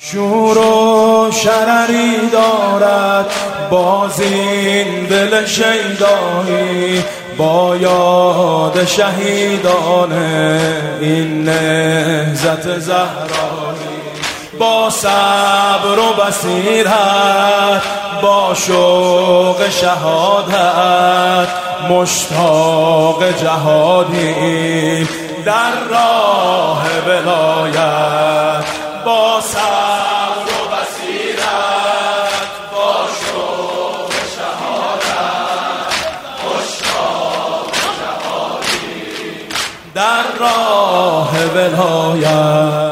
شور و شرری دارد باز این دل شیدایی، با یاد شهیدان این نهضت زهرایی. با صبر و بصیرت، با شوق شهادت، مشتاق جهادی در راه ولایت. با صبر و بصیرت، با شوق شهادت، مشتاق جهادی در راه ولایت.